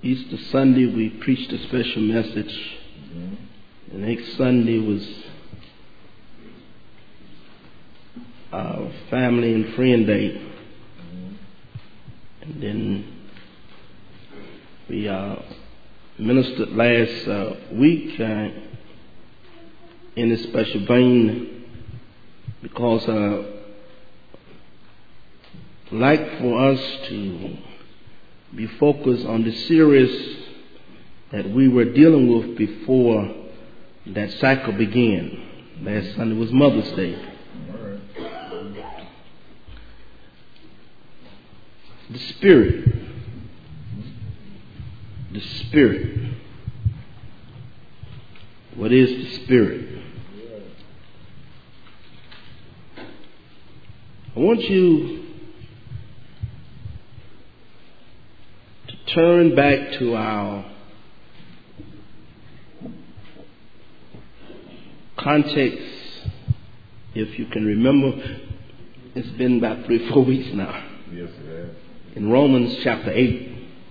Easter Sunday we preached a special message. The next Sunday was our family and friend day. And then we ministered last week in a special vein because I'd like for us to be focused on the series that we were dealing with before that cycle began. Last Sunday was Mother's Day. The Spirit. The Spirit. What is the Spirit? I want you to turn back to our context. If you can remember, it's been about 3-4 weeks now. Yes, it has. In Romans chapter 8.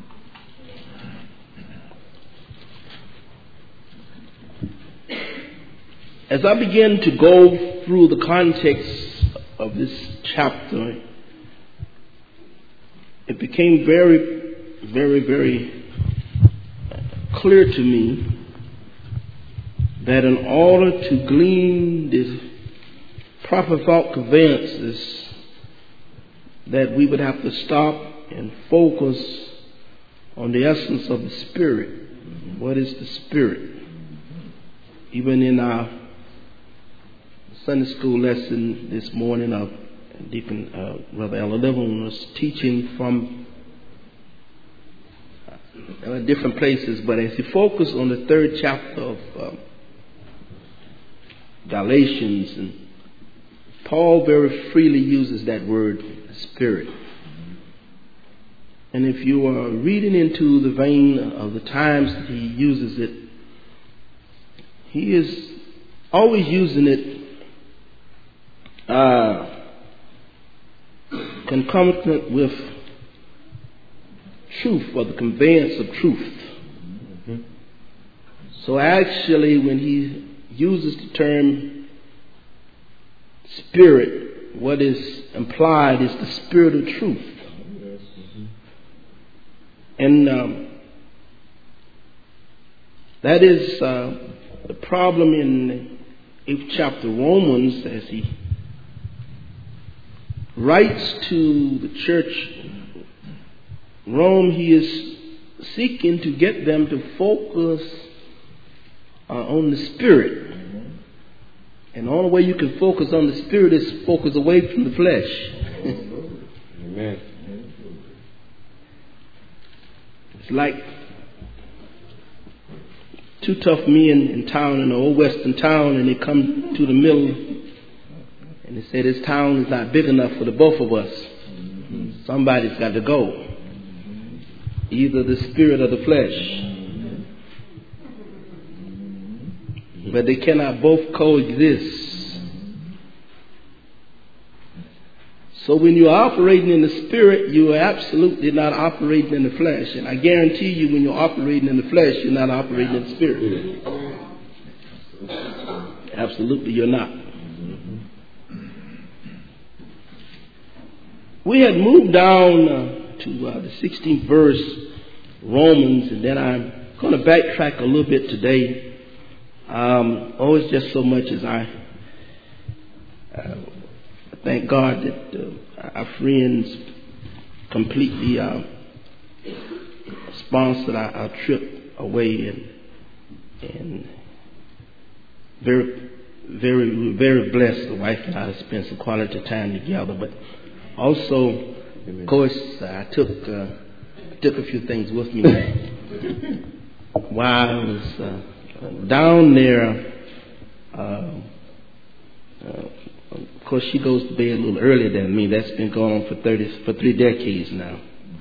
As I begin to go through the context of this chapter, it became very, very, very clear to me that in order to glean the proper thought conveyances, that we would have to stop and focus on the essence of the Spirit. What is the Spirit? Even in our Sunday school lesson this morning, Deacon Brother L11 was teaching from different places, but as he focused on the 3rd chapter of Galatians, and Paul very freely uses that word, Spirit. And if you are reading into the vein of the times that he uses it, he is always using it concomitant with truth, or the conveyance of truth. So actually, when he uses the term Spirit, what is implied is the Spirit of truth. And that is the problem in the 8th chapter of Romans, as he writes to the church Rome. He is seeking to get them to focus on the Spirit. And the only way you can focus on the Spirit is focus away from the flesh. Amen. It's like two tough men in town, in an old western town, and they come to the middle and they say, this town is not big enough for the both of us. Somebody's got to go. Either the spirit or the flesh. But they cannot both coexist. So when you're operating in the Spirit, you are absolutely not operating in the flesh. And I guarantee you, when you're operating in the flesh, you're not operating in the Spirit. Absolutely, you're not. We had moved down to the 16th verse, Romans, and then I'm going to backtrack a little bit today. It's just so much as I thank God that our friends completely sponsored our trip away, and very, very, very blessed. The wife and I spent some quality time together, but also, of course, I took a few things with me while I was down there. Of course, she goes to bed a little earlier than me. That's been going on for 3 decades now.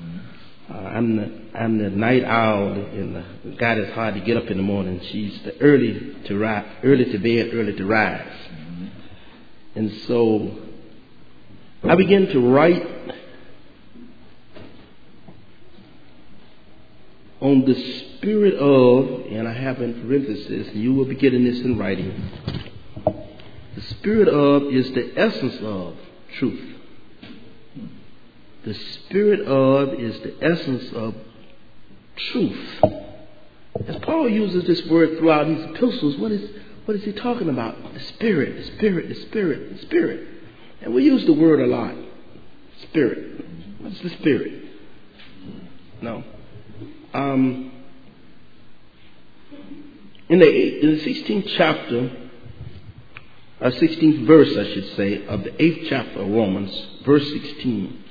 I'm the night owl, and the guy that's hard to get up in the morning. She's the early to bed, early to rise. And so I began to write on the spirit of, and I have in parentheses, and you will be getting this in writing. The spirit of is the essence of truth. The spirit of is the essence of truth. As Paul uses this word throughout his epistles, what is he talking about? The spirit, the spirit, the spirit, the spirit. And we use the word a lot. Spirit. What's the spirit? No. In the 16th chapter, 16th verse, I should say, of the 8th chapter of Romans, verse 16,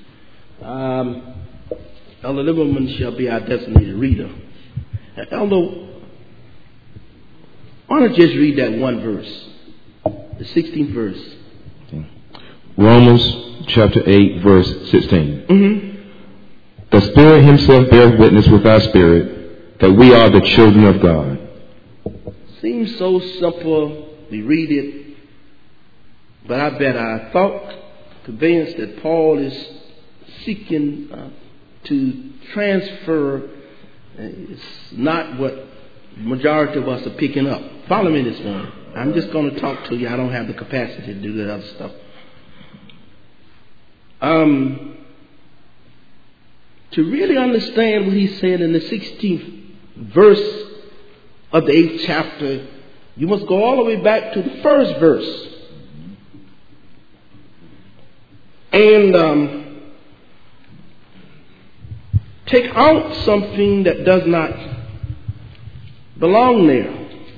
Elder Lieberman shall be our designated reader. Elder, why don't you just read that one verse, the 16th verse? Okay. Romans chapter 8, verse 16. Mm-hmm. The Spirit himself bears witness with our spirit that we are the children of God. Seems so simple. We read it. But I bet our thought convinced that Paul is seeking to transfer. It's not what the majority of us are picking up. Follow me this morning. I'm just going to talk to you. I don't have the capacity to do that other stuff. To really understand what he's saying in the 16th verse of the 8th chapter, you must go all the way back to the first verse. And take out something that does not belong there.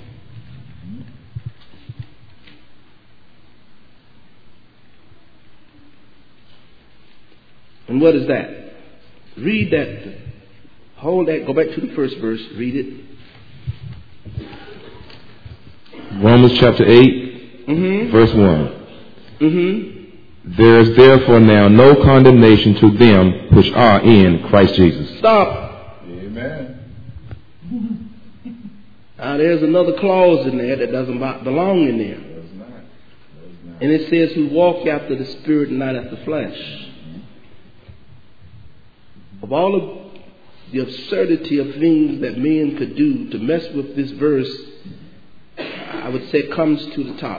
And what is that? Read that. Hold that. Go back to the first verse. Read it. Romans chapter 8, verse 1. Mm-hmm. There is therefore now no condemnation to them which are in Christ Jesus. Stop. Amen. Now there's another clause in there that doesn't belong in there. And it says, who walk after the Spirit and not after the flesh. Of all of the absurdity of things that men could do to mess with this verse, I would say comes to the top.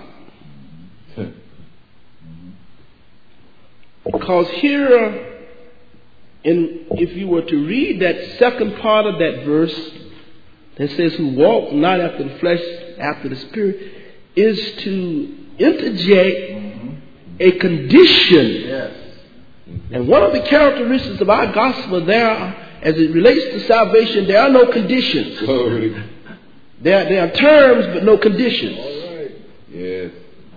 Because here, if you were to read that second part of that verse that says, who walk not after the flesh, after the Spirit, is to interject a condition. Yes. And one of the characteristics of our gospel there, as it relates to salvation, there are no conditions. There are terms, but no conditions. All right. Yes.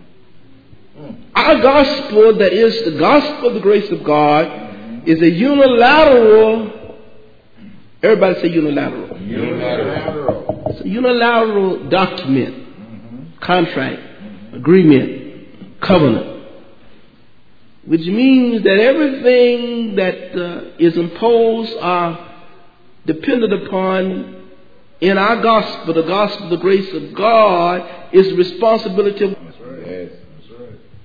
Our gospel, that is the gospel of the grace of God, is a unilateral. Everybody say unilateral. Unilateral. It's a unilateral document, contract, agreement, covenant. Which means that everything that is imposed are dependent upon in our gospel, the gospel of the grace of God, is the responsibility of. That's right. Yes. That's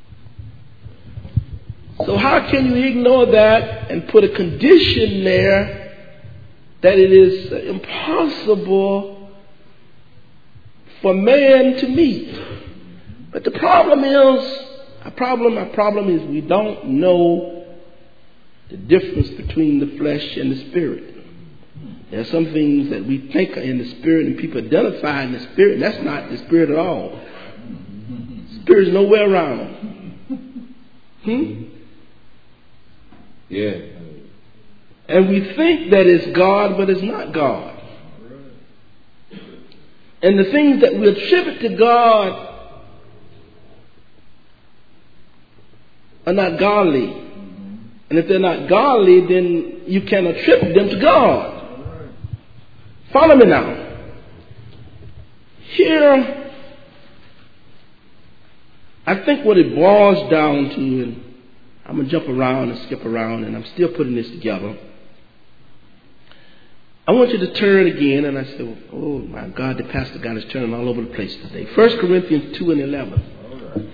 right. So how can you ignore that and put a condition there that it is impossible for man to meet? But the problem is, our problem is we don't know the difference between the flesh and the spirit. There are some things that we think are in the spirit and people identify in the spirit, and that's not the spirit at all. Spirit is nowhere around. Yeah. And we think that it's God, but it's not God. And the things that we attribute to God are not godly. And if they're not godly, then you can attribute them to God. Follow me now. Here, I think what it boils down to, and I'm going to jump around and skip around, and I'm still putting this together. I want you to turn again, and I said, oh my God, the pastor got us turning all over the place today. 1 Corinthians 2 and 11.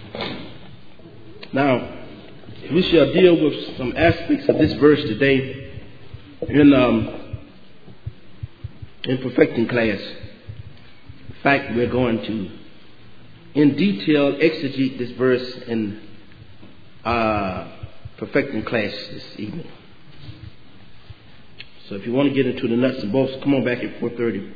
Now, we shall deal with some aspects of this verse today. In in perfecting class. In fact, we're going to, in detail, exegete this verse in perfecting class this evening. So if you want to get into the nuts and bolts, come on back at 4:30.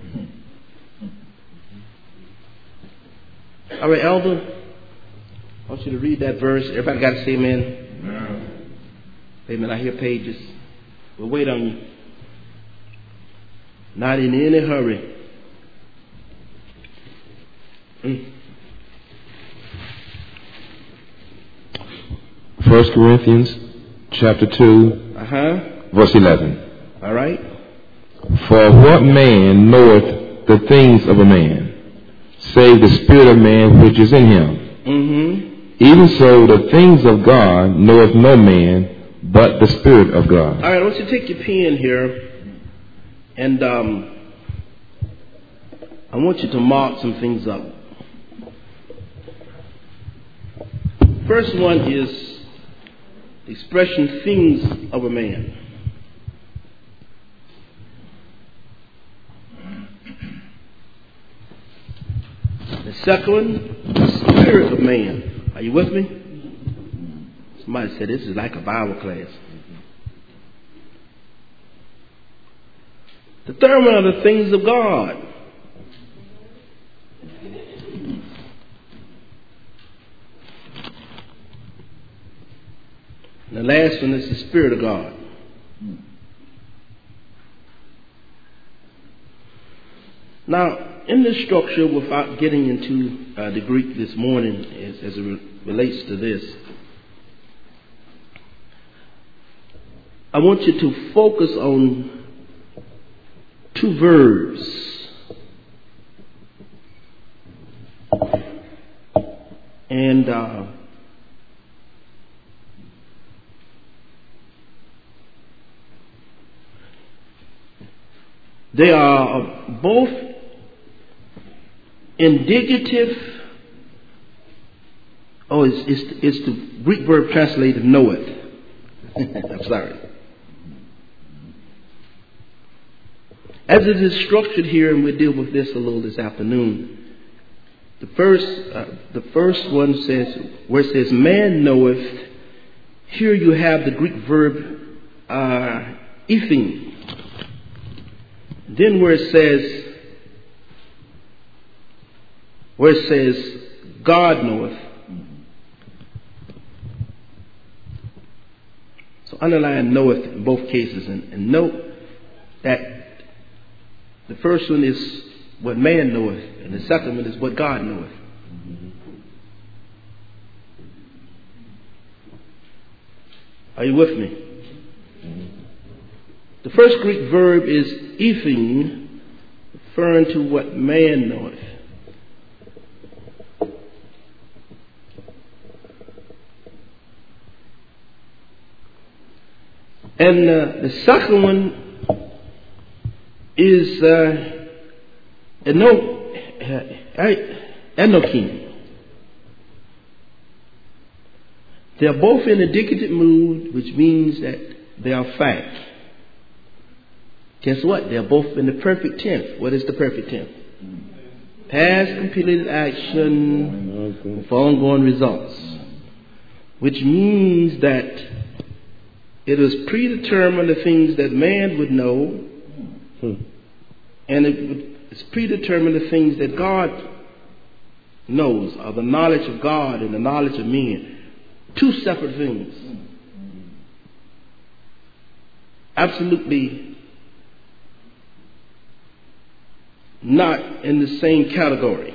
All right, Elder, I want you to read that verse. Everybody got to say amen? Amen. Amen. I hear pages. We'll wait on you. Not in any hurry. 1 Corinthians chapter 2, verse 11. All right. For what man knoweth the things of a man, save the spirit of man which is in him? Even so, the things of God knoweth no man, but the Spirit of God. All right, I want you to take your pen here, and I want you to mark some things up. First one is the expression things of a man. The second one, the spirit of man. Are you with me? Somebody said this is like a Bible class. The third one are the things of God. And the last one is the Spirit of God. Now, in this structure, without getting into the Greek this morning as it relates to this, I want you to focus on two verbs. And they are both indicative. It's the Greek verb translated knoweth. I'm sorry. As it is structured here, and we'll deal with this a little this afternoon. The first one says, where it says man knoweth, here you have the Greek verb ething. Then where it says God knoweth. So underline knoweth in both cases, and note that the first one is what man knoweth, and the second one is what God knoweth. Are you with me? The first Greek verb is ething, referring to what man knoweth. And the second one is Enokim. They are both in indicative mood, which means that they are fact. Guess what? They are both in the perfect tense. What is the perfect tense? Past completed action with ongoing results. Which means that it is predetermined the things that man would know, and it's predetermined the things that God knows, or the knowledge of God and the knowledge of men. Two separate things. Absolutely not in the same category.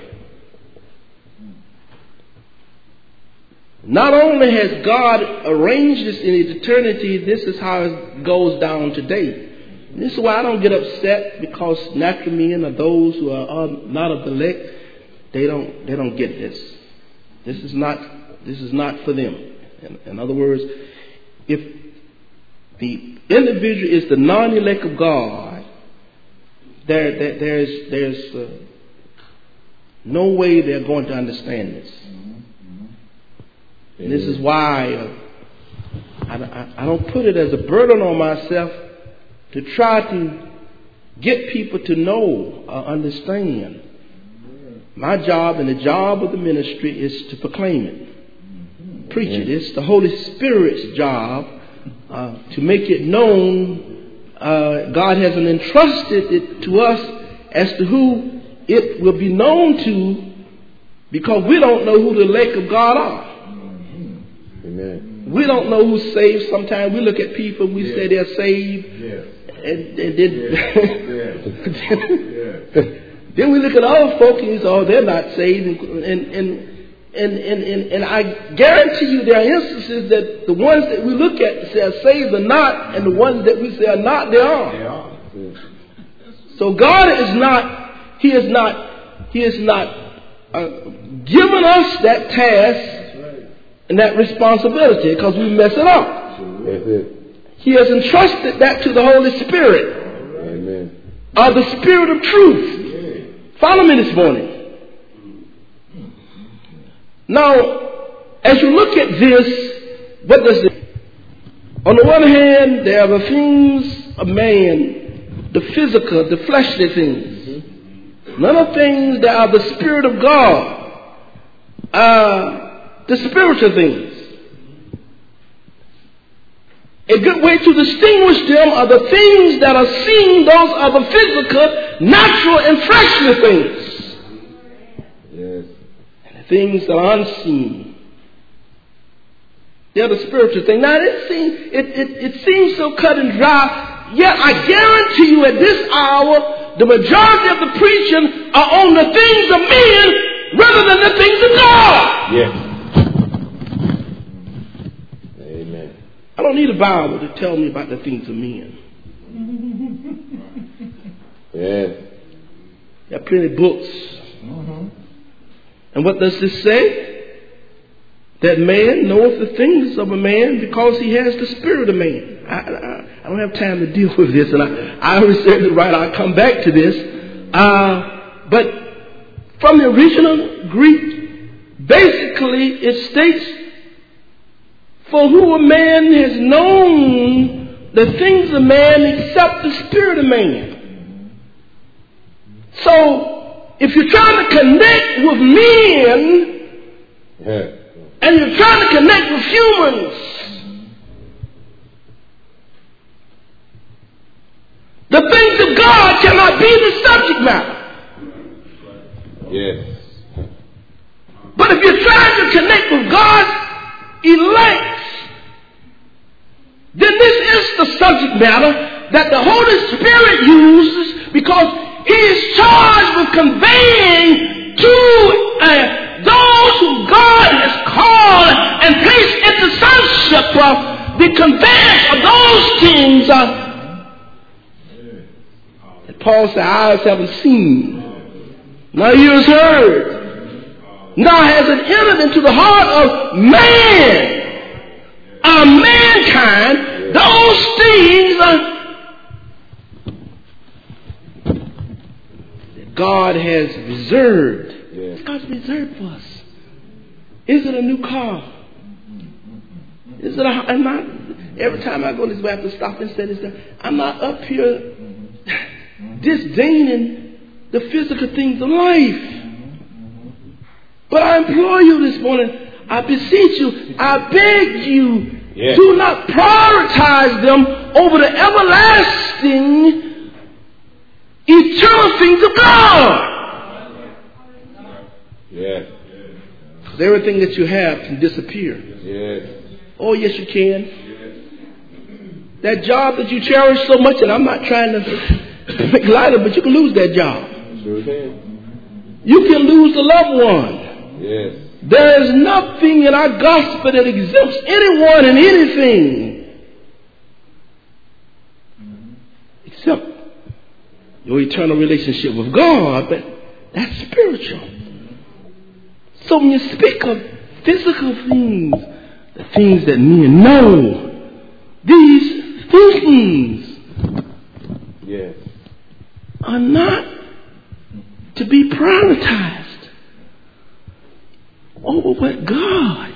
Not only has God arranged this in eternity, this is how it goes down today. This is why I don't get upset, because natural men are those who are not of the elect. They don't get this. This is not for them. In other words, if the individual is the non-elect of God, there's no way they're going to understand this. And this is why I don't put it as a burden on myself to try to get people to know or understand. My job and the job of the ministry is to proclaim it, preach it. It's the Holy Spirit's job to make it known. God hasn't entrusted it to us as to who it will be known to, because we don't know who the elect of God are. Amen. We don't know who's saved. Sometimes we look at people, we say they're saved, and then we look at other folk and we say, oh, they're not saved. And I guarantee you there are instances that the ones that we look at say are saved are not, and the ones that we say are not, they are. So God is not, He has not given us that task and that responsibility because we mess it up. He has entrusted that to the Holy Spirit. Amen. The Spirit of truth. Follow me this morning. Now, as you look at this, what does it? On the one hand, there are the things of man, the physical, the fleshly things. None of things that are the Spirit of God, the spiritual things. A good way to distinguish them are the things that are seen. Those are the physical, natural, and fleshly things. Yes. And the things that are unseen, they're the spiritual thing. Now, it seems so cut and dry, yet I guarantee you at this hour, the majority of the preaching are on the things of men rather than the things of God. Yes. Amen. I don't need a Bible to tell me about the things of men. Yes. There are plenty of books. And what does this say? That man knoweth the things of a man because he has the spirit of man. I don't have time to deal with this, and I reserve the right. I'll come back to this. But from the original Greek, basically it states, for who a man has known the things of man except the spirit of man. So, if you're trying to connect with men, and you're trying to connect with humans, the things of God cannot be the subject matter. Yes. But if you're trying to connect with God's elect, then this is the subject matter that the Holy Spirit uses, because He is charged with conveying to those who God has called and placed into sonship, the conveyance of those things that Paul said, eyes haven't seen, nor ears heard, nor has it entered into the heart of man, mankind, those things that God has reserved. Yes. God's reserved for us. Is it a new car? Is it every time I go this way, I have to stop and say this. I'm not up here disdaining the physical things of life. But I implore you this morning, I beseech you, I beg you, do not prioritize them over the everlasting, eternal things of God. Yes. Because everything that you have can disappear. Yes. Oh, yes, you can. That job that you cherish so much, and I'm not trying to make light of it, but you can lose that job. Sure can. You can lose a loved one. Yes. There is nothing in our gospel that exempts anyone and anything except your eternal relationship with God, but that's spiritual. So when you speak of physical things, the things that men know, these things are not to be prioritized over what God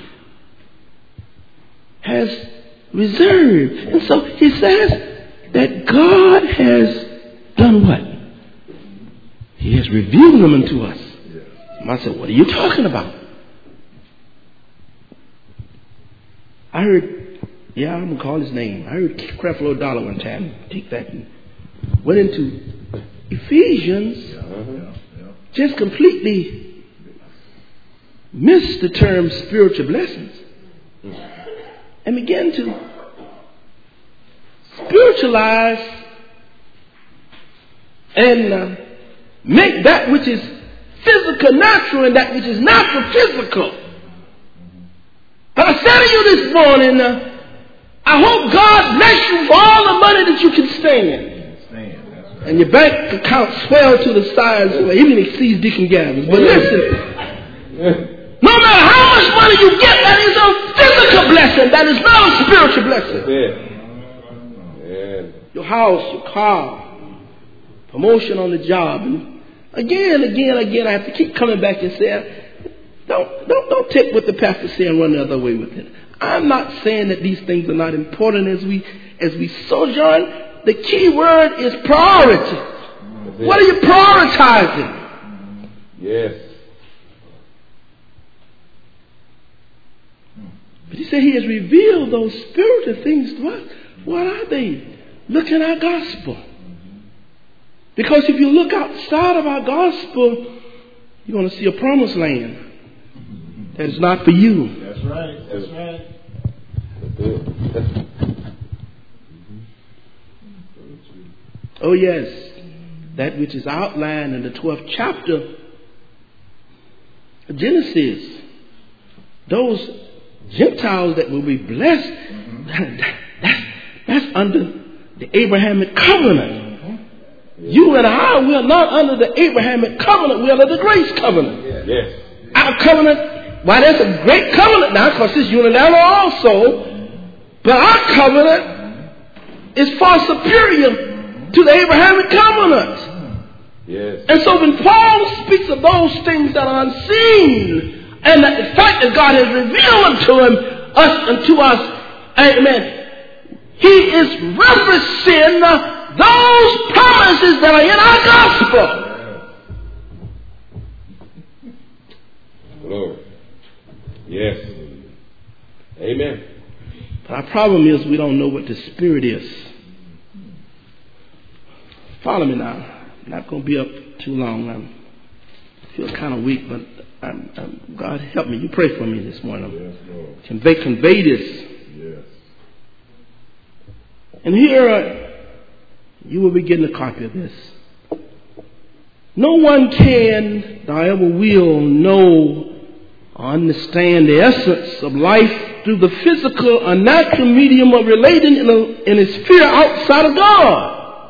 has reserved. And so he says that God has done what? He has revealed them unto us. I said, what are you talking about? I heard, I'm going to call his name. I heard Creflo Dollar one time take that and went into Ephesians, just completely missed the term spiritual blessings and began to spiritualize and make that which is physical natural and that which is natural physical. But I said to you this morning, I hope God bless you for all the money that you can stand. And your bank account swell to the size, even exceeds Deacon Gavin's. But listen, no matter how much money you get, that is a physical blessing. That is not a spiritual blessing. Your house, your car, promotion on the job. And again, I have to keep coming back and say, don't take what the pastor said and run the other way with it. I'm not saying that these things are not important as we sojourn. The key word is priority. What are you prioritizing? Yes. But he said he has revealed those spiritual things to us. What are they? Look in our gospel. Because if you look outside of our gospel, you're going to see a promised land that is not for you. That's right. That's right. Oh yes, that which is outlined in the 12th chapter of Genesis. Those Gentiles that will be blessed, that's under the Abrahamic covenant. You and I, we are not under the Abrahamic covenant. We are under the grace covenant. Yes. Our covenant, why that's a great covenant now, because it's unilateral also. But our covenant is far superior to the Abrahamic covenant. Yes. And so when Paul speaks of those things that are unseen, and that the fact that God has revealed unto us, amen, he is referencing those promises that are in our gospel. Lord. Yes. Amen. But our problem is we don't know what the Spirit is. Follow me now. I'm not going to be up too long. I feel kind of weak, but God help me. You pray for me this morning. Yes, Lord. Convey this. Yes. And here you will be getting a copy of this. No one can, nor ever will, know or understand the essence of life through the physical or natural medium of relating in a sphere outside of God.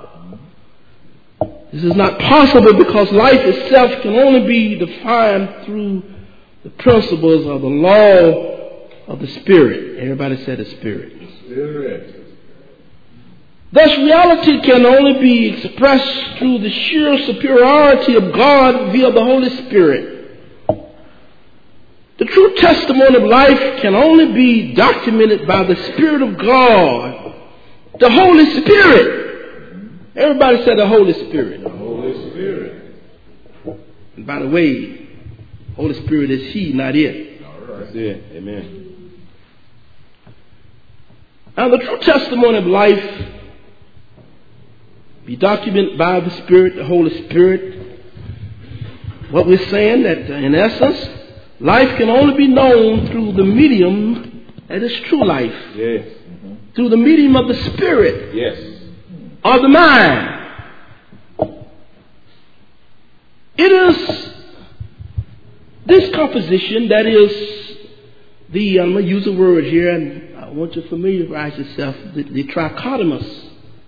This is not possible because life itself can only be defined through the principles of the law of the Spirit. Everybody said the Spirit. Spirit. Thus, reality can only be expressed through the sheer superiority of God via the Holy Spirit. The true testimony of life can only be documented by the Spirit of God, the Holy Spirit. Everybody said the Holy Spirit. The Holy Spirit. And by the way, Holy Spirit is He, not it. All right. That's it. Amen. Now, the true testimony of life be documented by the Spirit, the Holy Spirit. What we're saying that in essence, life can only be known through the medium that is true life. Yes. Through the medium of the Spirit. Yes. Or the mind. It is this composition that is the, I'm going to use a word here, and I want you to familiarize yourself, the trichotomous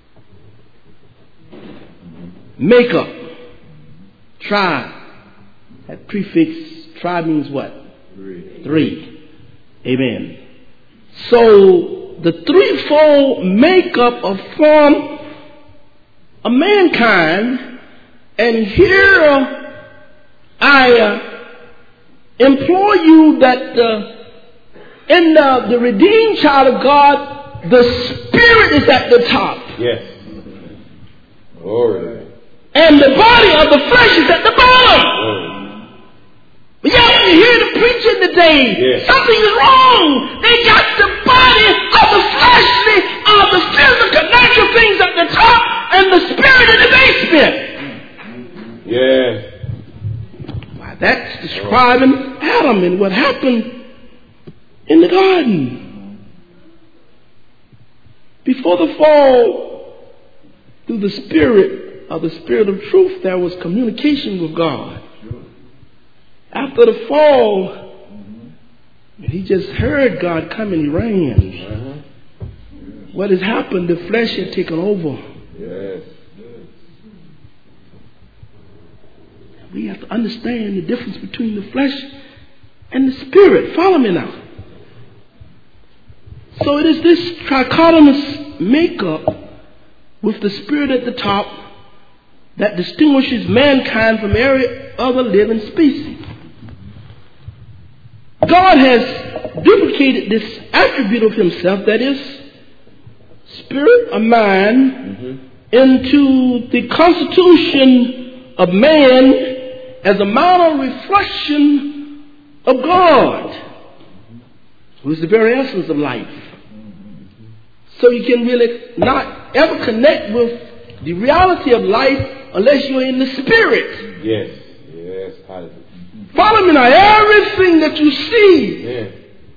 makeup. Tri. That prefix, tri means what? Three. Amen. So, the threefold makeup of form of mankind, and here I implore you that in the redeemed child of God, the Spirit is at the top. Yes. Glory. And the body of the flesh is at the bottom. But yet when you hear the preaching today, something is wrong. They got the body of the fleshly, of the physical, natural things at the top and the spirit in the basement. Yeah. Why, that's describing Adam and what happened in the garden. Before the fall, through the spirit of truth, there was communication with God. After the fall, he just heard God come and he ran. What has happened? The flesh had taken over. Yes. We have to understand the difference between the flesh and the spirit. Follow me now. So it is this trichotomous makeup with the spirit at the top that distinguishes mankind from every other living species. God has duplicated this attribute of himself, that is, spirit of man, into the constitution of man as a model reflection of God, who is the very essence of life. So you can really not ever connect with the reality of life unless you're in the spirit. Yes. Yes. Hallelujah. Follow me now. Everything that you see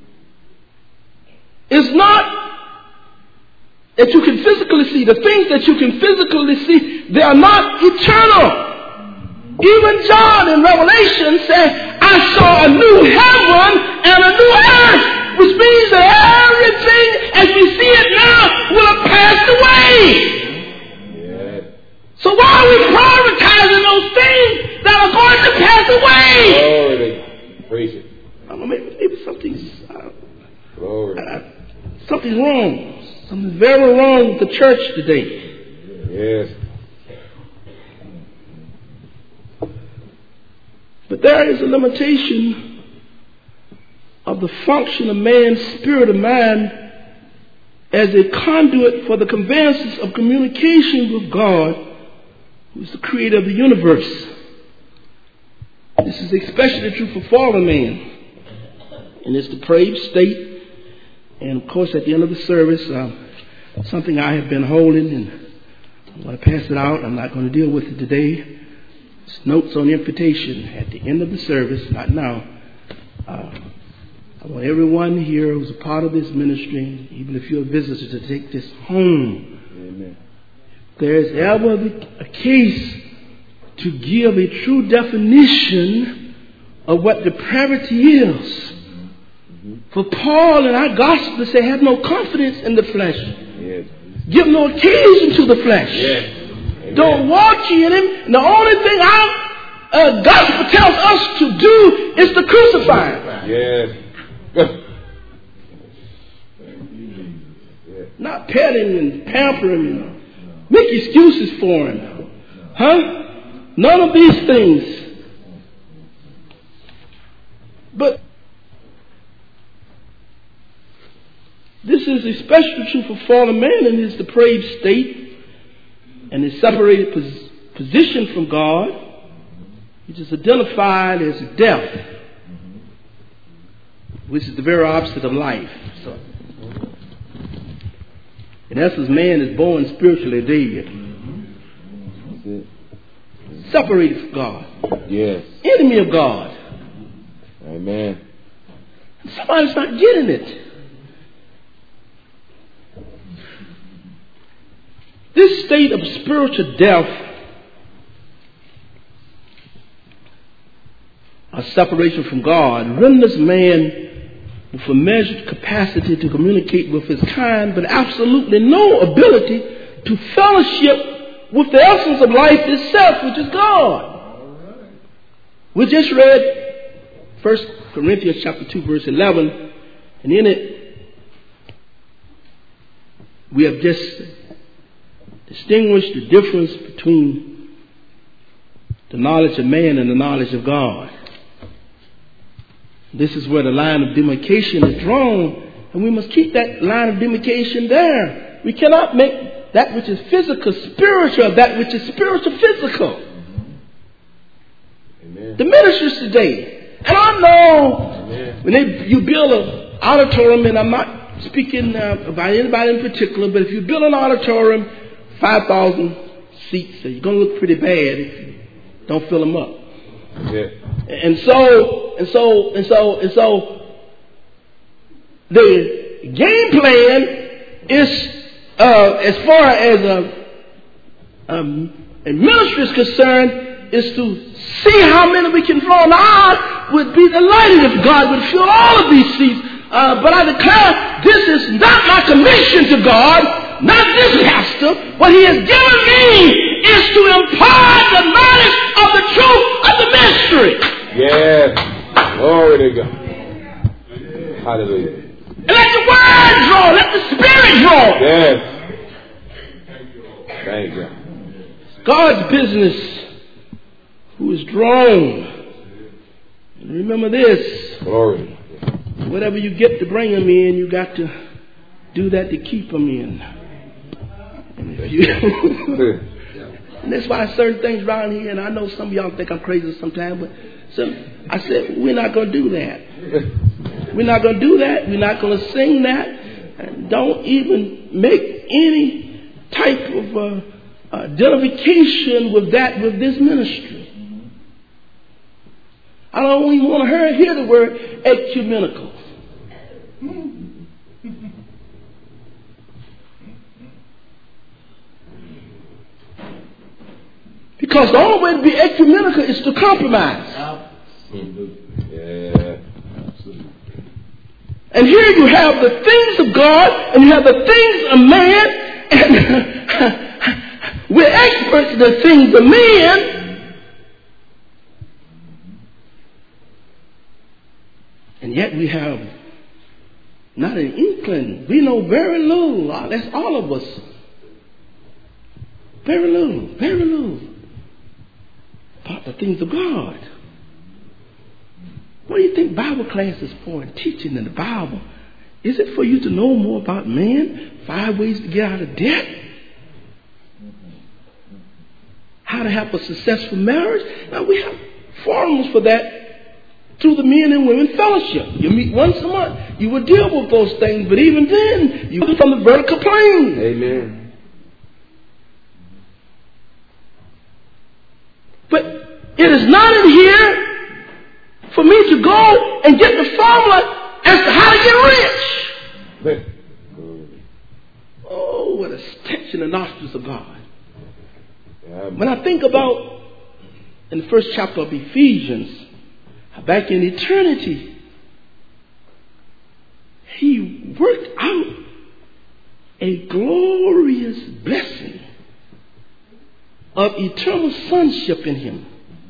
is not that you can physically see. The things that you can physically see, they are not eternal. Even John in Revelation said, I saw a new heaven and a new earth. Which means that everything as we see it now will have passed away. Yes. So why are we prioritizing those things that are going to pass away? Glory. Praise it. I don't know, maybe something's wrong. Something's very wrong with the church today. Yes. But there is a limitation of the function of man's spirit of mind as a conduit for the conveyances of communication with God, who is the creator of the universe. This is especially true for fallen man in its depraved state. And of course, at the end of the service, something I have been holding, and I'm going to pass it out. I'm not going to deal with it today. It's notes on invitation at the end of the service, not now. I want everyone here who's a part of this ministry, even if you're a visitor, to take this home. Amen. If there is ever a case to give a true definition of what depravity is, for Paul in our gospel say, have no confidence in the flesh. Yes. Give no occasion to the flesh. Yes. Don't walk in him. And the only thing our gospel tells us to do is to crucify him. Yes. Not pet him and pamper him and make excuses for him. Huh? None of these things. But this is especially true for fallen man in his depraved state and his separated position from God, which is identified as death, which is the very opposite of life. So, in essence, man is born spiritually dead, separated from God, enemy of God. Amen. Somebody's not getting it. This state of spiritual death, a separation from God, renders man with a measured capacity to communicate with his kind, but absolutely no ability to fellowship with the essence of life itself, which is God. We just read 1 Corinthians chapter 2, verse 11, and in it we have just distinguished the difference between the knowledge of man and the knowledge of God. This is where the line of demarcation is drawn, and we must keep that line of demarcation there. We cannot make that which is physical spiritual, that which is spiritual physical. Amen. The ministers today. And I know Amen. when you build an auditorium, and I'm not speaking about anybody in particular, but if you build an auditorium, 5,000 seats, you're going to look pretty bad if you don't fill them up. Yeah. And so, the game plan is, as far as a ministry is concerned, is to see how many we can draw. Now, I would be delighted if God would fill all of these seats. But I declare, this is not my commission to God, not this pastor. What he has given me is to impart the knowledge of the truth of the mystery. Yes. Glory to God. Hallelujah. And let the word draw, let the spirit draw. Yes. Thank you. God's business, who is drawn. And remember this. Glory. Whatever you get to bring them in, you got to do that to keep them in. And if you and that's why certain things around here, and I know some of y'all think I'm crazy sometimes, but I said, we're not going to do that. We're not going to do that. We're not going to sing that. And don't even make any type of identification with that, with this ministry. I don't even want to hear the word ecumenical. Because the only way to be ecumenical is to compromise. Yeah. And here you have the things of God and you have the things of man, and we're experts in the things of men. And yet we have not an inkling. We know very little. That's all of us. Very little about the things of God. What do you think Bible class is for and teaching in the Bible? Is it for you to know more about man? 5 ways to get out of debt? How to have a successful marriage? Now we have forums for that through the men and women fellowship. You meet once a month. You will deal with those things, but even then, you come from the vertical plane. Amen. But it is not in here for me to go and get the formula as to how to get rich. Oh, what a stench in the nostrils of God. When I think about in the first chapter of Ephesians, back in eternity, he worked out a glorious blessing of eternal sonship in him.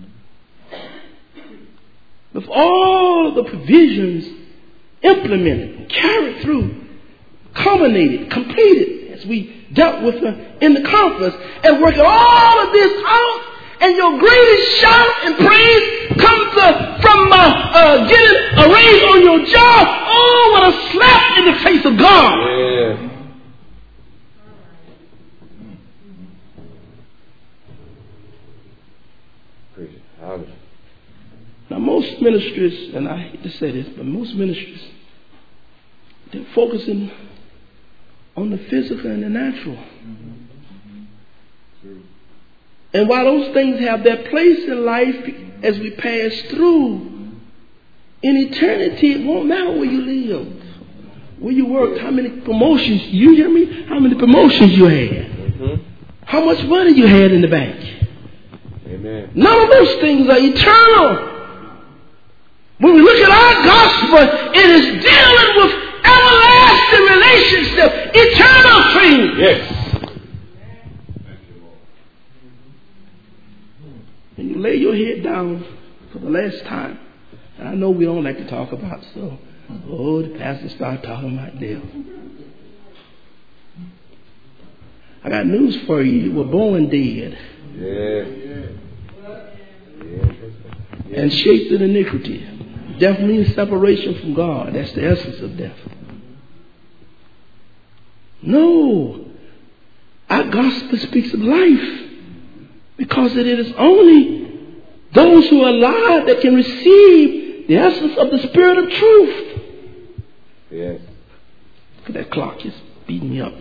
With all the provisions implemented, carried through, culminated, completed, as we dealt with in the conference, and working all of this out. And your greatest shout and praise comes from getting a raise on your job. Oh, what a slap in the face of God. Yeah. Now, most ministries, and I hate to say this, but most ministries, they're focusing on the physical and the natural. And while those things have their place in life as we pass through, in eternity, it won't matter where you live, where you work, how many promotions, you hear me? How many promotions you had, how much money you had in the bank. Amen. None of those things are eternal. When we look at our gospel, it is dealing with everlasting relationship, eternal things. Yes. And you lay your head down for the last time. And I know we don't like to talk about, so, the pastor started talking about death. I got news for you. You were born dead. Yeah. And shaped in iniquity. Death means separation from God. That's the essence of death. No. I That gospel speaks of life, because it is only those who are alive that can receive the essence of the Spirit of truth. Yes. Look at that clock, it's beating me up.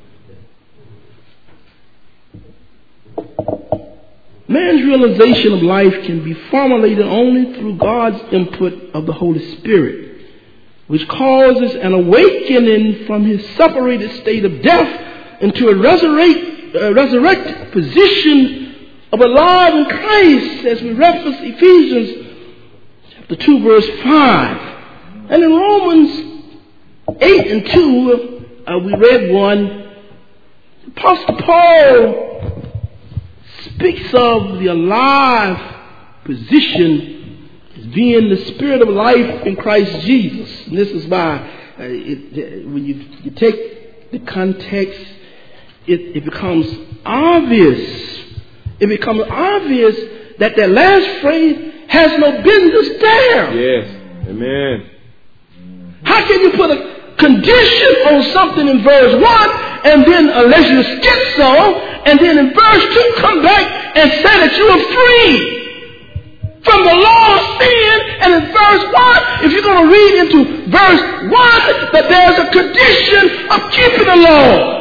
Man's realization of life can be formulated only through God's input of the Holy Spirit, which causes an awakening from his separated state of death into a resurrected position of alive in Christ, as we reference Ephesians chapter 2 verse 5. And in Romans 8 and 2, we read one. Apostle Paul speaks of the alive position as being the spirit of life in Christ Jesus. And this is why when you take the context, it becomes obvious. It becomes obvious that last phrase has no business there. Yes. Amen. How can you put a condition on something in verse 1 and then, unless you're schizo, and then in verse 2 come back and say that you are free from the law of sin, and in verse 1, if you're going to read into verse 1, that there's a condition of keeping the law.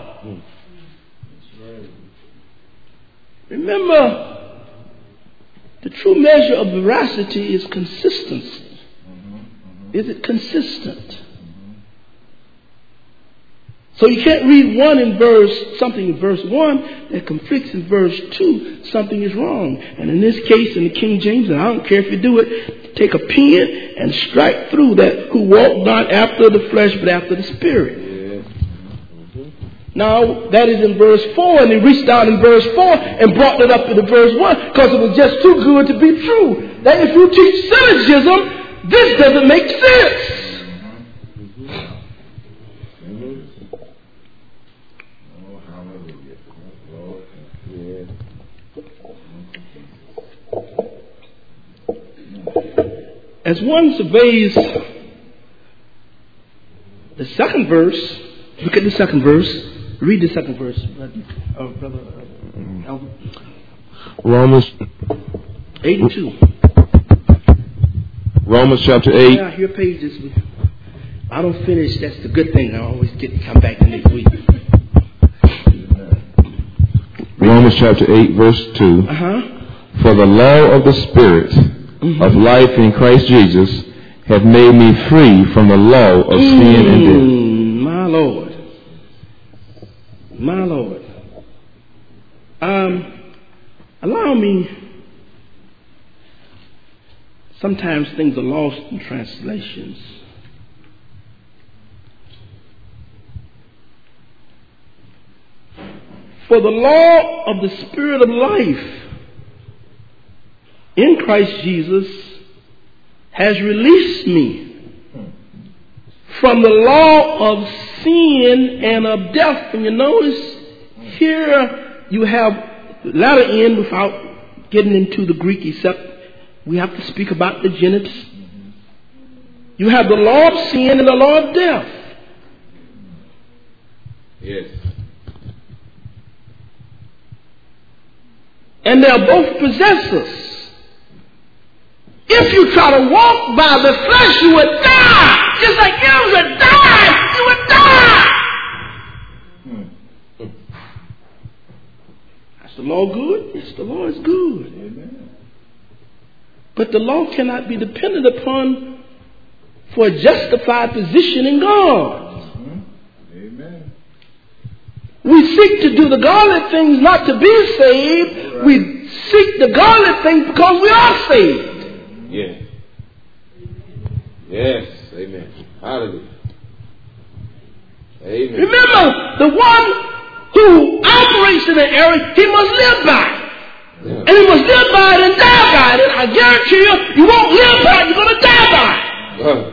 Remember, the true measure of veracity is consistency. Is it consistent? So you can't read something in verse 1 that conflicts in verse 2. Something is wrong. And in this case, in the King James, and I don't care if you do it, take a pen and strike through that, who walk not after the flesh but after the Spirit. Now, that is in verse 4, and he reached out in verse 4 and brought it up into verse 1 because it was just too good to be true. That if you teach syllogism, this doesn't make sense. As one surveys the second verse, look at the second verse. Read the second verse, Brother Alvin. Romans 8 and 2. Romans chapter 8. Yeah, your pages. I don't finish. That's the good thing. I always get to come back the next week. Romans chapter 8, verse 2. For the law of the Spirit of life in Christ Jesus hath made me free from the law of sin and death. My Lord. My Lord. Allow me. Sometimes things are lost in translations. For the law of the Spirit of life in Christ Jesus has released me from the law of sin and of death. And you notice here you have letter end without getting into the Greek, except we have to speak about the genitive. You have the law of sin and the law of death. Yes. And they are both possessors. If you try to walk by the flesh, you would die. Just like you would die. You would die. Is the law good? Yes, the law is good. Amen. But the law cannot be depended upon for a justified position in God. Amen. We seek to do the godly things not to be saved. Right. We seek the godly things because we are saved. Yes. Yes. Amen. Hallelujah. Amen. Remember, the one who operates in an area, he must live by it. Yeah. And he must live by it and die by it. And I guarantee you, you won't live by it, you're going to die by it.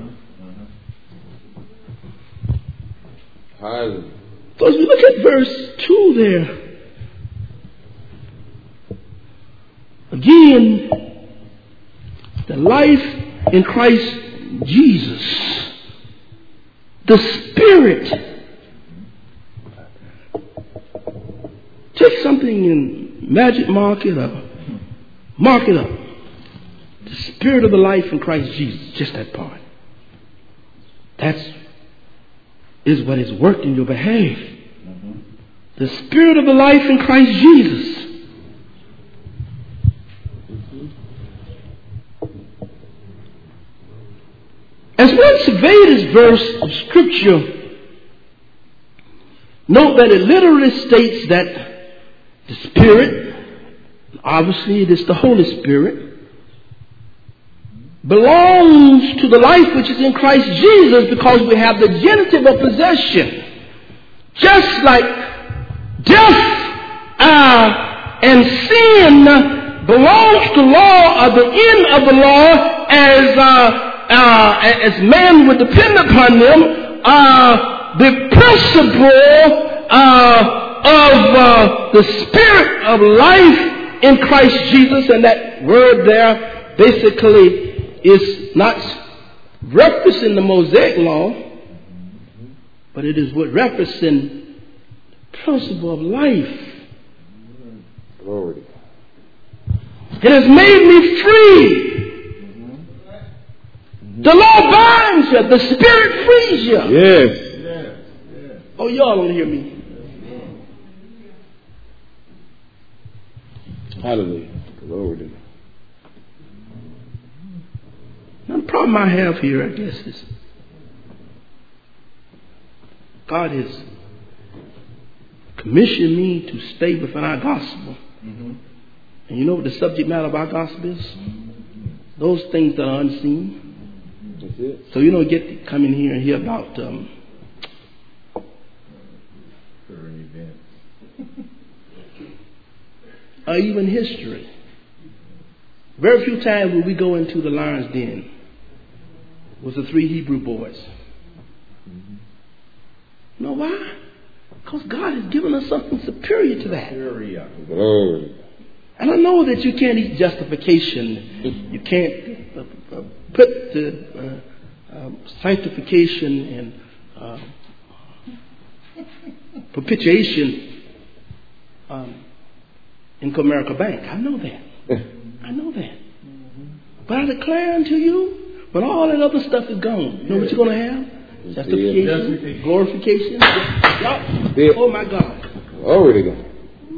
Hallelujah. So as we look at verse 2 there, again, the life in Christ Jesus, the Spirit something and magic mark it up. Mark it up. The Spirit of the life in Christ Jesus. Just that part. Is what is worked in your behalf. The Spirit of the life in Christ Jesus. As one survey this verse of Scripture, note that it literally states that the Spirit, obviously it is the Holy Spirit, belongs to the life which is in Christ Jesus because we have the genitive of possession. Just like death and sin belongs to law, or the end of the law, as man would depend upon them, the principle of the Spirit of life in Christ Jesus, and that word there basically is not referencing the Mosaic law, but it is what referencing the principle of life. Glory. It has made me free. The law binds you. The Spirit frees you. Yes. Oh, y'all don't hear me. Hallelujah. Glory to God. Now, the problem I have here, I guess, is God has commissioned me to stay within our gospel. And you know what the subject matter of our gospel is? Those things that are unseen. That's it. So you don't get to come in here and hear about Current events. or even history. Very few times will we go into the lion's den with the 3 Hebrew boys. You know why? Because God has given us something superior to that. Glory. And I know that you can't eat justification. You can't put the sanctification and propitiation in Comerica Bank. I know that. I know that. But I declare unto you, when all that other stuff is gone, you know what you're going to have? Justification, glorification. Oh my God. Glory to God.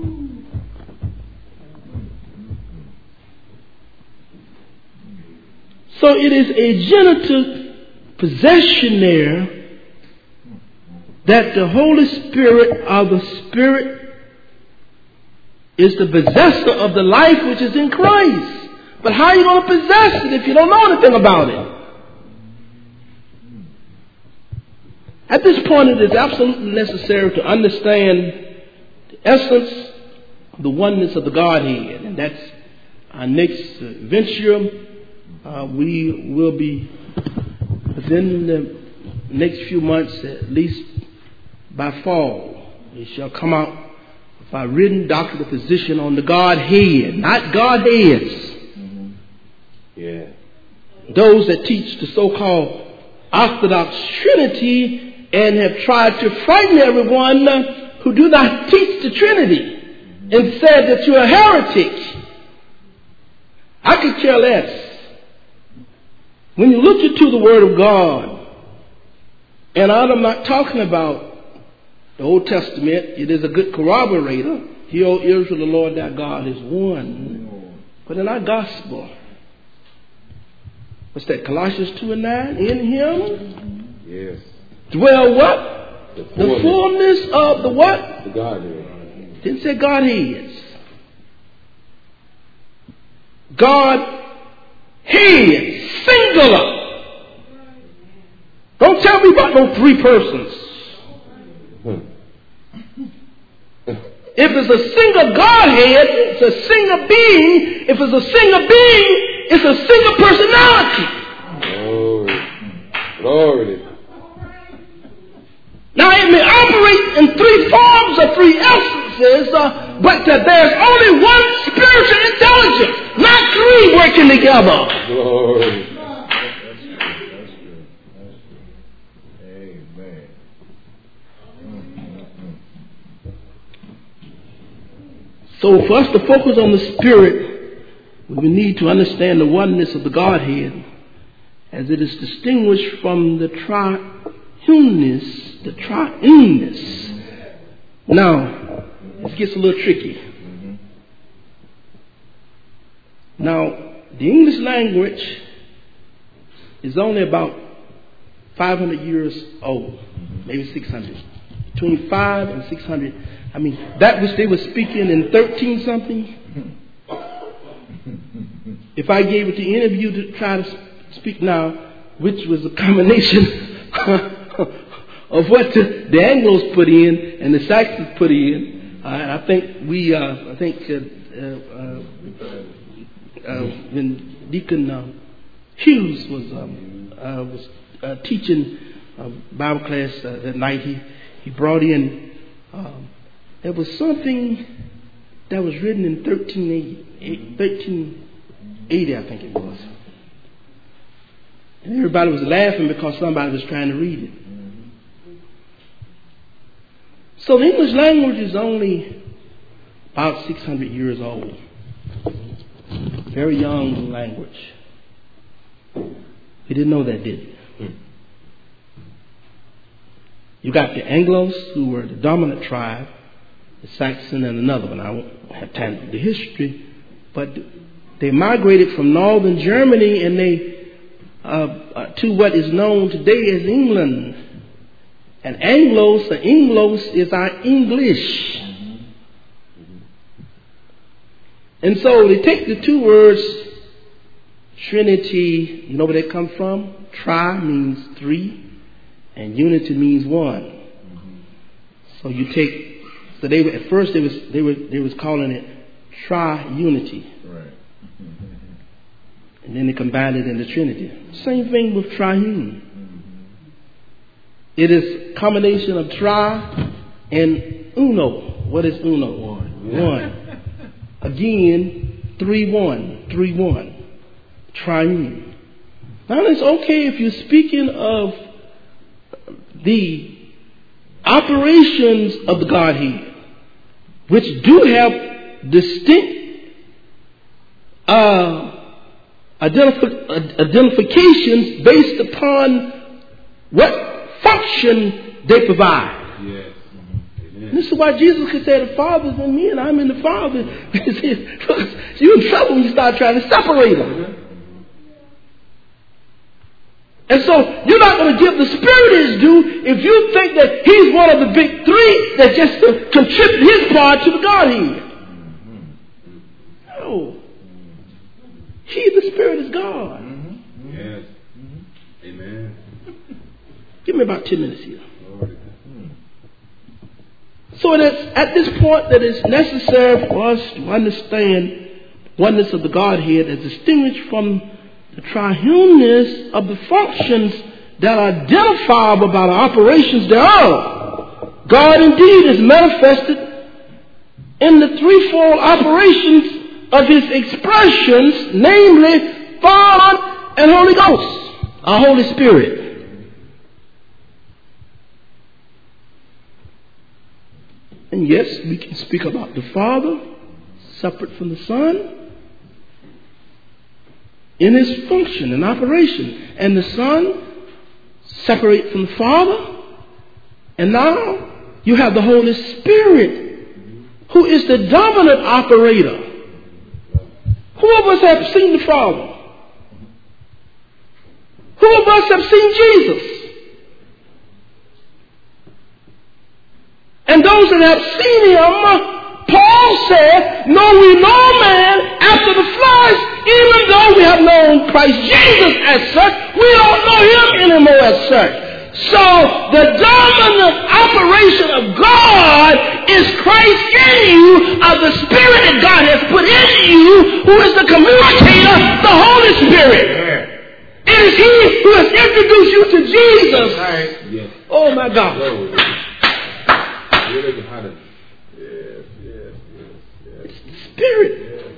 So it is a genitive possession there that the Holy Spirit of the Spirit is the possessor of the life which is in Christ. But how are you going to possess it if you don't know anything about it? At this point, it is absolutely necessary to understand the essence of the oneness of the Godhead. And that's our next venture. We will be within the next few months, at least by fall, we shall come out with our written doctrinal position on the Godhead, not Godheads. Yeah. Those that teach the so-called Orthodox Trinity and have tried to frighten everyone who do not teach the Trinity and said that you're a heretic. I could care less. When you look into the Word of God, and I'm not talking about the Old Testament, it is a good corroborator. Hear, O Israel, the Lord thy God is one. But in our gospel, what's that? Colossians 2 and 9. In Him, Yes. dwell what? The fullness of the what? The Godhead. Didn't say Godheads. God head, singular. Don't tell me about no 3 persons. If it's a single Godhead, it's a single being. If it's a single being, it's a single personality. Glory. Now it may operate in 3 forms or 3 essences, but there's only one spiritual intelligence, not 3 working together. Glory. So for us to focus on the Spirit, we need to understand the oneness of the Godhead as it is distinguished from the triuneness, the triuneness. Now, this gets a little tricky. Now, the English language is only about 500 years old, maybe 600. Between 5 and 600. I mean, that which they were speaking in 13 something. If I gave it the interview to try to speak now, which was a combination of what the Anglos put in and the Saxons put in, I think when Deacon Hughes was teaching Bible class that night, he brought in, there was something that was written in 1380, I think it was. And everybody was laughing because somebody was trying to read it. So the English language is only about 600 years old. Very young language. You didn't know that, did you? You got the Anglos, who were the dominant tribe, the Saxon and another one. I won't have time to do the history, but they migrated from northern Germany and they to what is known today as England. And Anglos is our English. And so they take the two words, Trinity, you know where they come from? Tri means three, and unity means one. So you take, so they were, at first they was calling it tri-unity. Right. And then they combined it into Trinity. Same thing with triune. It is a combination of tri and uno. What is uno? One. Again, 3-1. Triune. Now it's okay if you're speaking of the operations of the Godhead, which do have distinct identifications based upon what function they provide. Yes. This is why Jesus could say, the Father's in me and I'm in the Father. You're in trouble when you start trying to separate them. And so you're not going to give the Spirit his due if you think that he's one of the big three that just contribute his part to the Godhead. No. The Spirit is God. Yes. Amen. Give me about 10 minutes here. So it is at this point that it's necessary for us to understand oneness of the Godhead as distinguished from the triuneness of the functions that are identifiable by the operations thereof. God indeed is manifested in the threefold operations of his expressions, namely Father and Holy Ghost, our Holy Spirit. And yes, we can speak about the Father separate from the Son in his function and operation, and the Son separate from the Father, and now you have the Holy Spirit, who is the dominant operator. Who of us have seen the Father? Who of us have seen Jesus? And those that have seen him, Paul said, know we no man after the flesh, even though we have known Christ Jesus as such, we don't know him anymore as such. So the dominant operation of God is Christ in you, of the Spirit that God has put in you, who is the communicator, the Holy Spirit. It is he who has introduced you to Jesus. Yes. Oh my God. It's the Spirit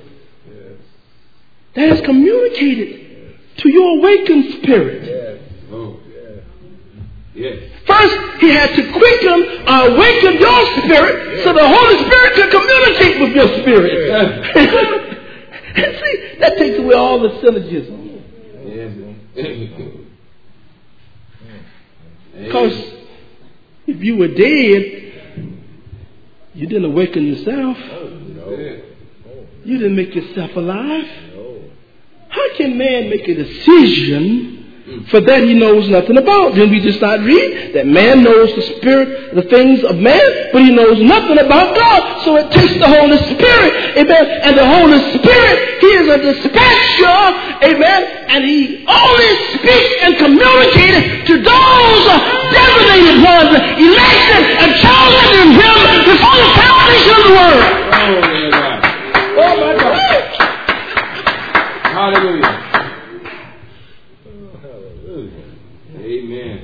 that has communicated to your awakened spirit. 1 first he had to awaken your spirit so the Holy Spirit could communicate with your spirit. See, that takes away all the syllogism. Because if you were dead, you didn't awaken yourself. You didn't make yourself alive. How can man make a decision for that he knows nothing about? Then we just not read that man knows the spirit, the things of man, but he knows nothing about God. So it takes the Holy Spirit, amen. And the Holy Spirit, he is a dispatcher, amen. And he only speaks and communicates to those designated ones, elected and chosen in him before the foundation of the world. Oh my God. Hallelujah. Amen.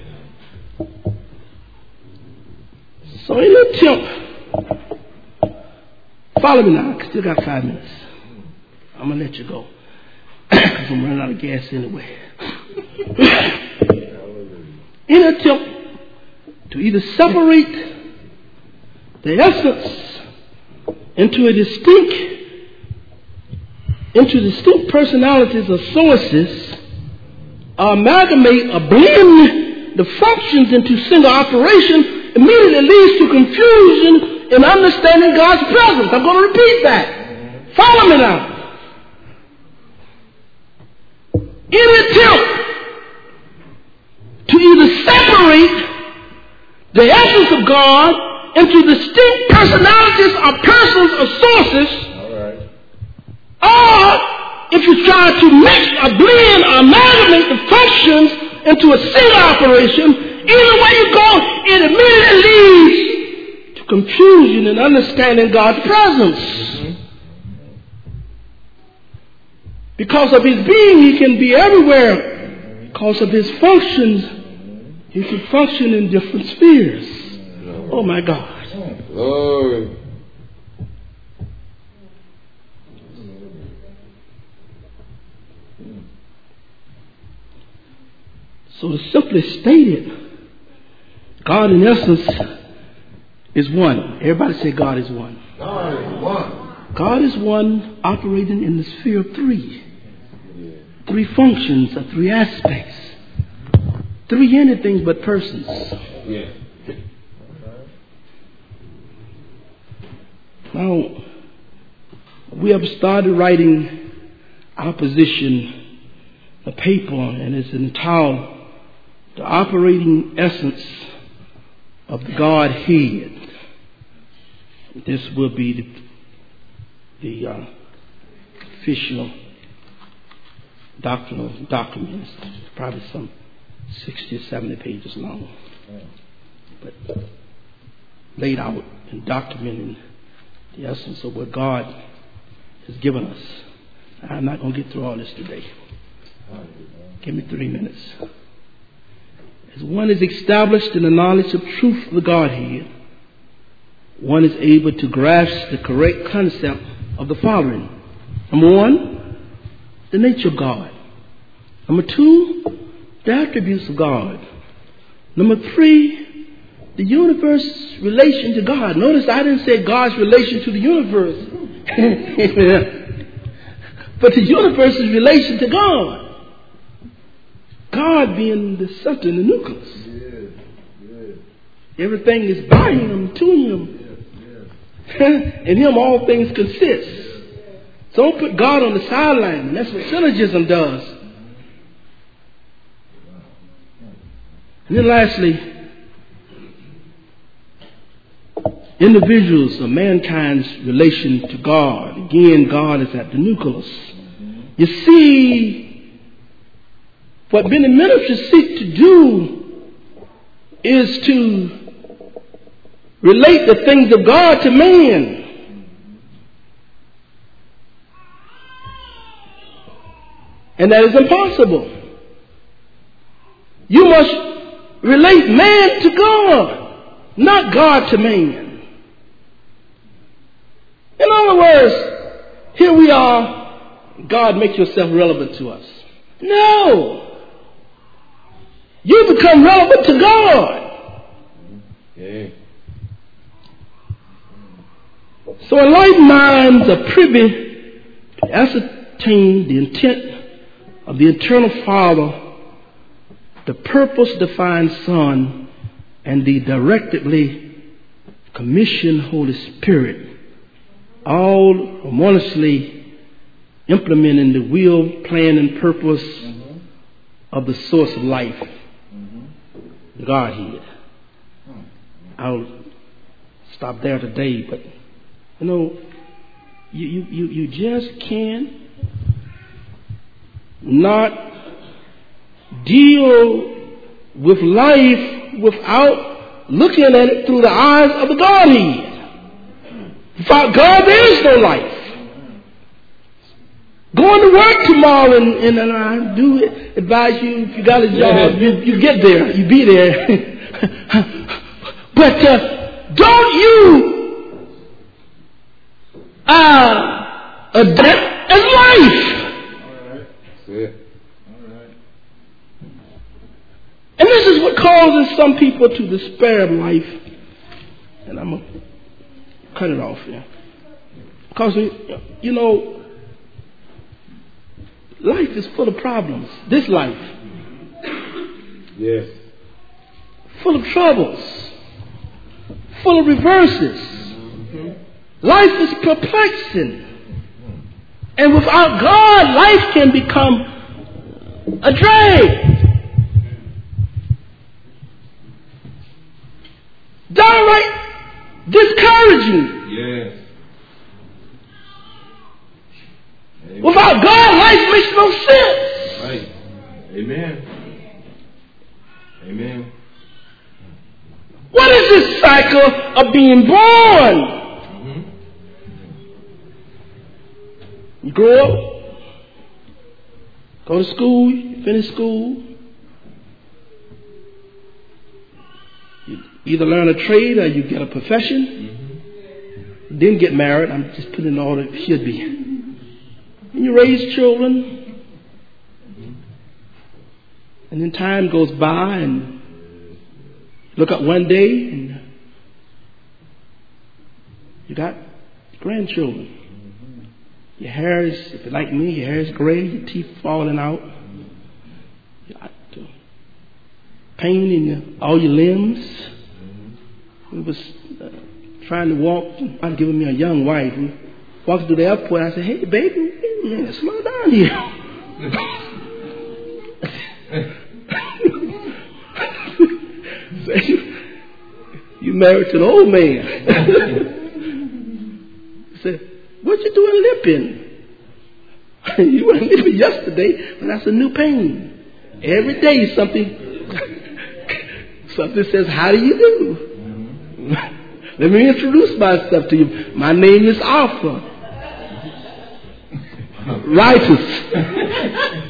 So in an attempt, follow me now, I still got 5 minutes. I'm going to let you go. Because I'm running out of gas anyway. In an attempt to either separate the essence into distinct personalities or sources, amalgamate or blend the functions into single operation, immediately leads to confusion in understanding God's presence. I'm going to repeat that. Follow me now. In an attempt to either separate the essence of God into distinct personalities or persons or sources, or if you try to mix or blend or amalgamate the functions into a single operation, either way you go, it immediately leads to confusion in understanding God's presence. Because of his being, he can be everywhere. Because of his functions, he can function in different spheres. Oh my God. Glory. So to simply state it, God in essence is one. Everybody say God is one. God is one. God is one, operating in the sphere of three. Three functions or three aspects. Three anything but persons. Yeah. Now, we have started writing our position, a paper, and it's entitled The Operating Essence of the Godhead. This will be the official doctrinal document. It's probably some 60 or 70 pages long, but laid out and documenting the essence of what God has given us. I'm not going to get through all this today. Give me 3 minutes. As one is established in the knowledge of truth of the Godhead, one is able to grasp the correct concept of the following. Number one, the nature of God. Number two, the attributes of God. Number three, the universe's relation to God. Notice I didn't say God's relation to the universe. But the universe's relation to God. God being the center and the nucleus. Everything is by him, to him. In him all things consist. So don't put God on the sideline. And that's what syllogism does. And then lastly, individuals or mankind's relation to God. Again, God is at the nucleus. You see, what many ministers seek to do is to relate the things of God to man. And that is impossible. You must relate man to God, not God to man. In other words, here we are, God, make yourself relevant to us. No. You become relevant to God. Yeah. So enlightened minds are privy to ascertain the intent of the eternal Father, the purpose-defined Son, and the directly commissioned Holy Spirit, all harmoniously implementing the will, plan, and purpose of the source of life, Godhead. I'll stop there today, but you know, you just can't not deal with life without looking at it through the eyes of the Godhead. Without God, there is no life. Going to work tomorrow, and I do advise you, if you got a job, you get there, you be there. But don't you adapt as life. All right. That's it. All right. And this is what causes some people to despair of life. And I'm going to cut it off here. Because, you know, life is full of problems. This life. Yes. Full of troubles. Full of reverses. Life is perplexing. And without God, life can become a drag. Downright discouraging. Yes. Amen. Without God, life makes no sense. Right. Amen. Amen. What is this cycle of being born? You grow up, go to school, you finish school, you either learn a trade or you get a profession, then get married. I'm just putting it all it should be. And you raise children, and then time goes by, and look up one day, and you got grandchildren. Your hair is, if you're like me, your hair is gray, your teeth falling out. You got pain in all your limbs. We was trying to walk. I was giving me a young wife. We walked through the airport. I said, "Hey, baby, wait a minute, slow down here." You married to an old man. He said, "What you doing limping?" You weren't limping yesterday, but that's a new pain. Every day something says, "How do you do?" Let me introduce myself to you. My name is Alpha. Righteous.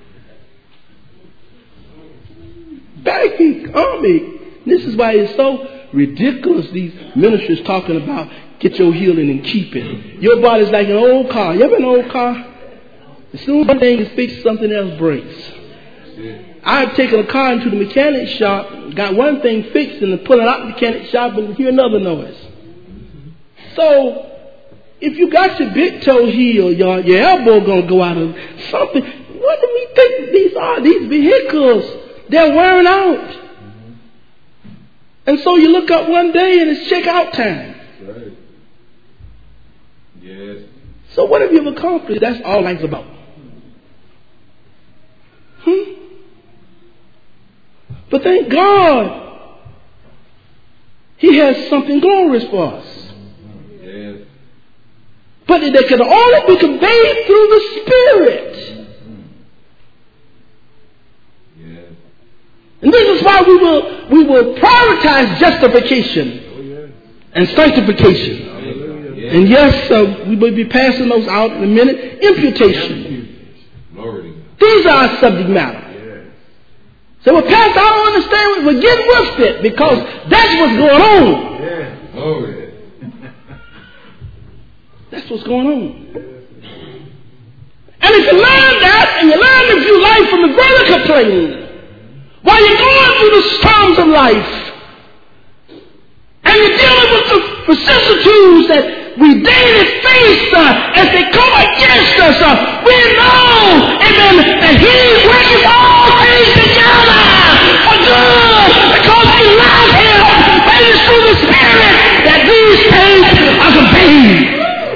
Begging, army. This is why it's so ridiculous, these ministers talking about get your healing and keep it. Your body's like an old car. You ever an old car? As soon as one thing is fixed, something else breaks. I've taken a car into the mechanic shop, got one thing fixed, and put it out the mechanic shop and hear another noise. So, if you got your big toe healed, your elbow gonna go out of something. What do we think these are? These vehicles, they're wearing out. And so you look up one day and it's check-out time. Right. Yes. So what have you accomplished? That's all life's about. But thank God, He has something glorious for us. Yes. But that can only be conveyed through the Spirit. Yes. And this is why we will prioritize justification and sanctification. Yes. And yes, we will be passing those out in a minute. Imputation. Glory to God. These are our subject matter. So, well, Pastor, I don't understand. We're getting with it because that's what's going on. Yeah. Glory. That's what's going on. And if you learn that and you learn to view life from the vertical plane, while you're going through the storms of life, And you're dealing with the vicissitudes that we daily face as they come against us. We know, amen, that He's working all things together for good because we love Him. And it's through the Spirit that these things are contained.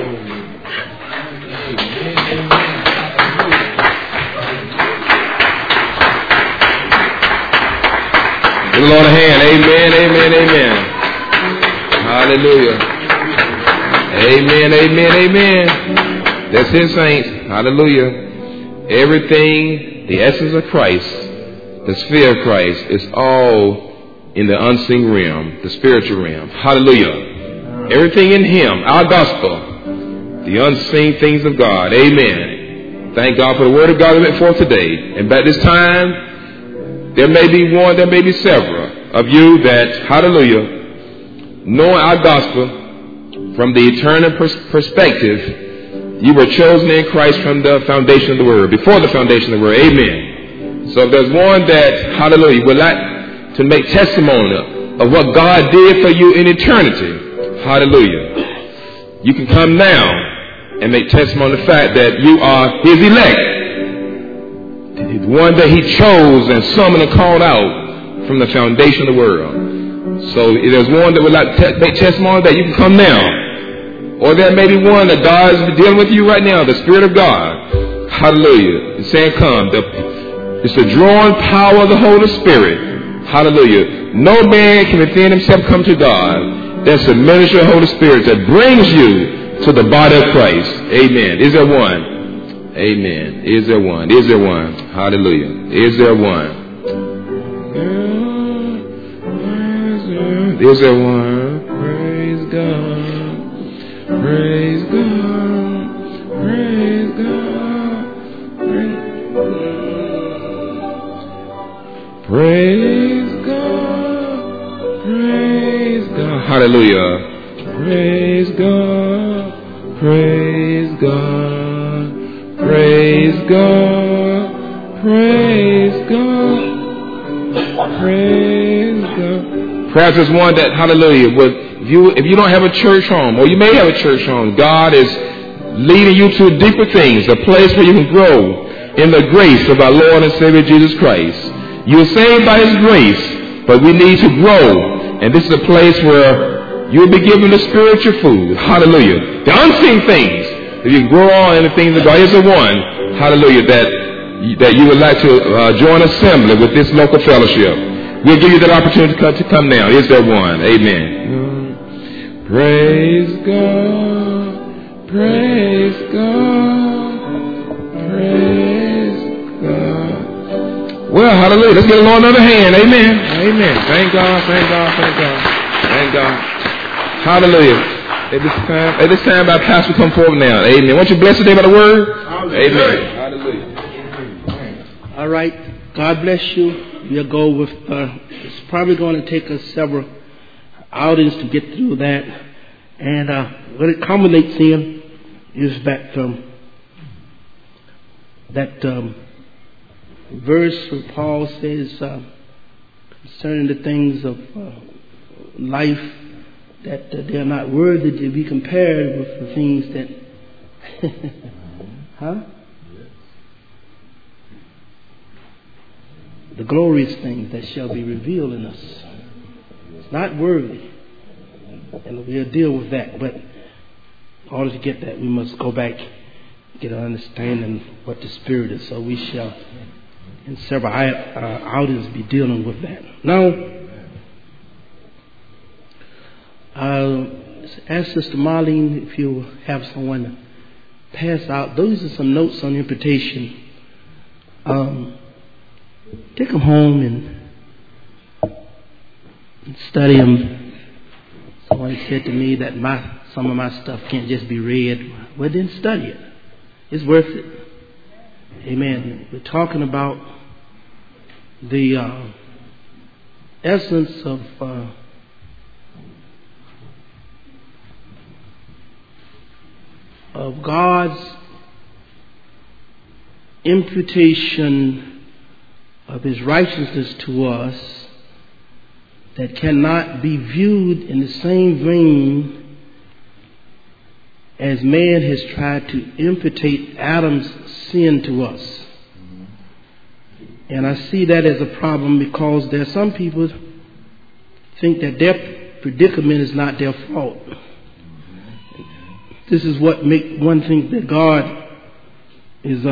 Give the Lord a hand. Amen, amen, amen. Hallelujah. Amen, amen, amen. That's it, saints. Hallelujah. Everything, the essence of Christ, the sphere of Christ, is all in the unseen realm, the spiritual realm. Hallelujah. Everything in Him, our gospel, the unseen things of God. Amen. Thank God for the word of God that went forth today. And by this time, there may be one, there may be several of you that, hallelujah, knowing our gospel from the eternal perspective, you were chosen in Christ from the foundation of the world, before the foundation of the world. Amen. So if there's one that, hallelujah, would like to make testimony of what God did for you in eternity, hallelujah, you can come now and make testimony of the fact that you are His elect. The one that He chose and summoned and called out from the foundation of the world. So if there's one that would like to make testimony, that you can come now. Or there may be one that God is dealing with you right now, the Spirit of God. Hallelujah. It's saying come. It's the drawing power of the Holy Spirit. Hallelujah. No man can within himself come to God. That's the ministry of the Holy Spirit that brings you to the body of Christ. Amen. Is there one? Amen. Is there one? Is there one? Hallelujah. Is there one? Is there one? Praise God. Praise God. Praise God. Praise God. Praise God. Hallelujah. Praise God. Praise God. Praise God. Praise God. Praise God. Perhaps there's one that, hallelujah, if you don't have a church home, or you may have a church home, God is leading you to deeper things, a place where you can grow in the grace of our Lord and Savior Jesus Christ. You're saved by His grace, but we need to grow. And this is a place where you'll be given the spiritual food. Hallelujah. The unseen things. If you can grow on in the things of God. Here's the one, hallelujah, that you would like to join assembly with this local fellowship. We'll give you that opportunity to come now. Is there one? Amen. Praise God. Praise God. Praise God. Well, hallelujah. Let's give the Lord another hand. Amen. Amen. Thank God. Thank God. Thank God. Thank God. Hallelujah. At this time, our pastor come forward now. Amen. Won't you bless today by the word? Amen. Hallelujah. All right. God bless you. We'll go with, it's probably going to take us several outings to get through that. And what it culminates in is that verse where Paul says concerning the things of life, that they are not worthy to be compared with the things that, the glorious things that shall be revealed in us. It's not worthy. And we'll deal with that. But in order to get that, we must go back, get an understanding of what the Spirit is. So we shall, in several outings, be dealing with that. Now, ask Sister Marlene if you have someone to pass out. Those are some notes on imputation. Take them home and study them. Someone said to me that some of my stuff can't just be read. Well, then study it. It's worth it. Amen. We're talking about the essence of God's imputation of His righteousness to us that cannot be viewed in the same vein as man has tried to impute Adam's sin to us. And I see that as a problem because there are some people think that their predicament is not their fault. This is what makes one think that God is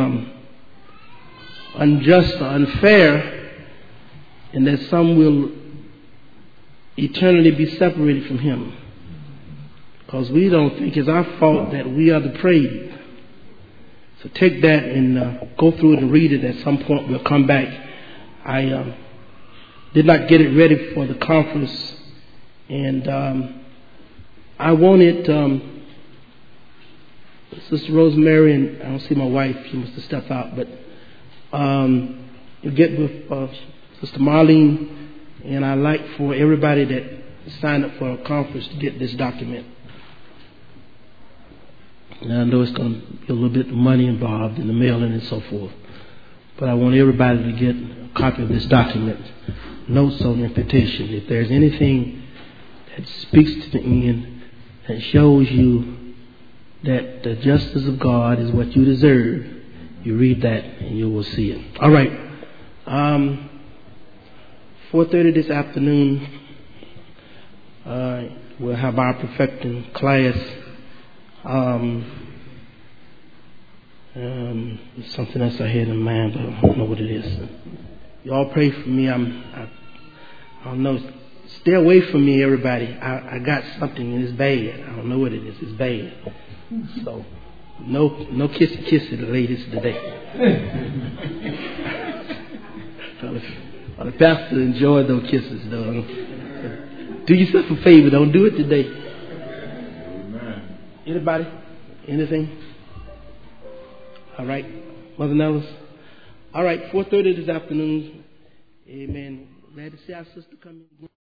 unjust or unfair, and that some will eternally be separated from Him. Because we don't think it's our fault that we are depraved. So take that and go through it and read it. At some point we'll come back. I did not get it ready for the conference, and I wanted Sister Rosemary, and I don't see my wife, she must have stepped out, but get with Sister Marlene, and I'd like for everybody that signed up for a conference to get this document. And I know it's going to be a little bit of money involved in the mailing and so forth, but I want everybody to get a copy of this document, notes on imputation. If there's anything that speaks to the end and shows you that the justice of God is what you deserve, you read that and you will see it. All right. 4:30 this afternoon, we'll have our perfecting class. Something else I had in mind, but I don't know what it is. You all pray for me. I don't know. Stay away from me, everybody. I got something and it's bad. I don't know what it is. It's bad. So, no kissy the ladies today. The pastor enjoyed those kisses, though. Do yourself a favor. Don't do it today. Anybody? Anything? All right. Mother Nellis? All right. 4:30 this afternoon. Amen. Glad to see our sister come in.